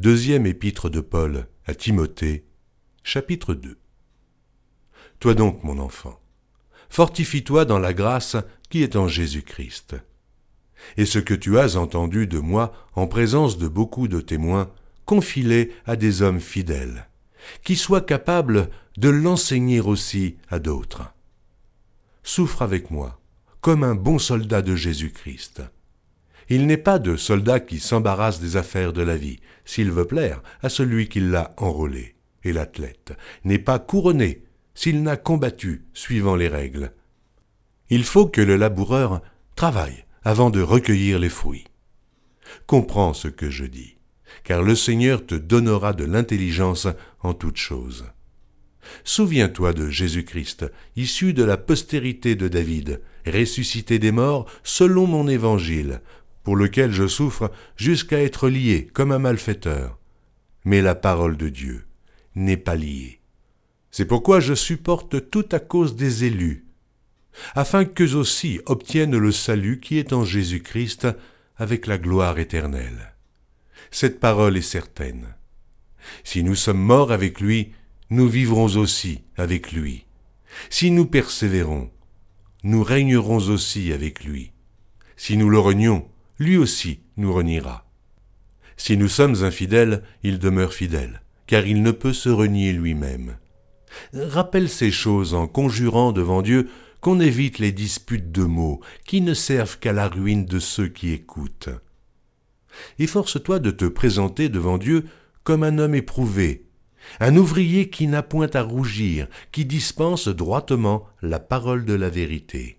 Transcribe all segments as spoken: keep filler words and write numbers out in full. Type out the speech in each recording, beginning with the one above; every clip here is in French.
Deuxième épître de Paul à Timothée, chapitre deux. Toi donc, mon enfant, fortifie-toi dans la grâce qui est en Jésus-Christ. Et ce que tu as entendu de moi en présence de beaucoup de témoins, confie-les à des hommes fidèles, qui soient capables de l'enseigner aussi à d'autres. Souffre avec moi, comme un bon soldat de Jésus-Christ. Il n'est pas de soldat qui s'embarrasse des affaires de la vie, s'il veut plaire à celui qui l'a enrôlé. Et l'athlète n'est pas couronné s'il n'a combattu suivant les règles. Il faut que le laboureur travaille avant de recueillir les fruits. Comprends ce que je dis, car le Seigneur te donnera de l'intelligence en toutes choses. Souviens-toi de Jésus-Christ, issu de la postérité de David, ressuscité des morts selon mon évangile, pour lequel je souffre jusqu'à être lié comme un malfaiteur. Mais la parole de Dieu n'est pas liée. C'est pourquoi je supporte tout à cause des élus, afin qu'eux aussi obtiennent le salut qui est en Jésus-Christ avec la gloire éternelle. Cette parole est certaine. Si nous sommes morts avec lui, nous vivrons aussi avec lui. Si nous persévérons, nous régnerons aussi avec lui. Si nous le renions, lui aussi nous reniera. Si nous sommes infidèles, il demeure fidèle, car il ne peut se renier lui-même. Rappelle ces choses en conjurant devant Dieu qu'on évite les disputes de mots qui ne servent qu'à la ruine de ceux qui écoutent. Efforce-toi de te présenter devant Dieu comme un homme éprouvé, un ouvrier qui n'a point à rougir, qui dispense droitement la parole de la vérité.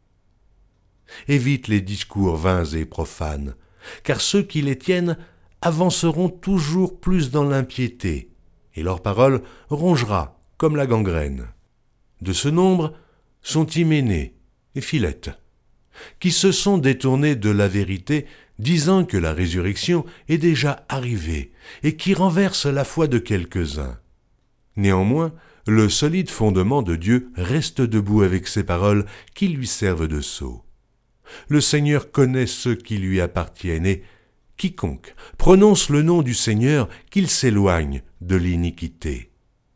Évite les discours vains et profanes, car ceux qui les tiennent avanceront toujours plus dans l'impiété, et leur parole rongera comme la gangrène. De ce nombre sont Hyménée et Philette, qui se sont détournés de la vérité, disant que la résurrection est déjà arrivée, et qui renversent la foi de quelques-uns. Néanmoins, le solide fondement de Dieu reste debout avec ses paroles qui lui servent de sceau. Le Seigneur connaît ceux qui lui appartiennent, et quiconque prononce le nom du Seigneur, qu'il s'éloigne de l'iniquité.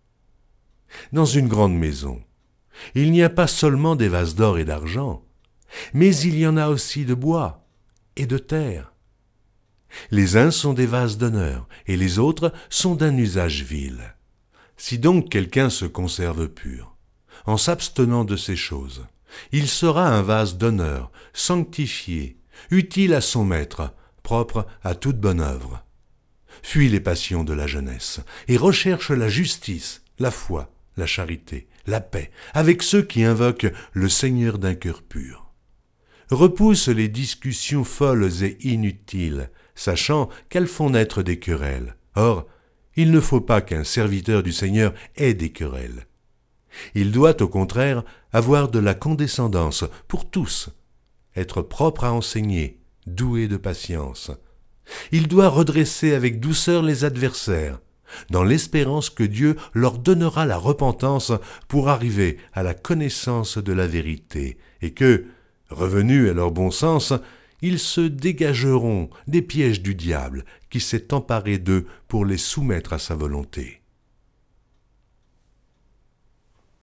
Dans une grande maison, il n'y a pas seulement des vases d'or et d'argent, mais il y en a aussi de bois et de terre. Les uns sont des vases d'honneur, et les autres sont d'un usage vil. Si donc quelqu'un se conserve pur, en s'abstenant de ces choses, il sera un vase d'honneur, sanctifié, utile à son maître, propre à toute bonne œuvre. Fuis les passions de la jeunesse, et recherche la justice, la foi, la charité, la paix, avec ceux qui invoquent le Seigneur d'un cœur pur. Repousse les discussions folles et inutiles, sachant qu'elles font naître des querelles. Or, il ne faut pas qu'un serviteur du Seigneur ait des querelles. Il doit au contraire avoir de la condescendance pour tous, être propre à enseigner, doué de patience. Il doit redresser avec douceur les adversaires, dans l'espérance que Dieu leur donnera la repentance pour arriver à la connaissance de la vérité, et que, revenus à leur bon sens, ils se dégageront des pièges du diable qui s'est emparé d'eux pour les soumettre à sa volonté.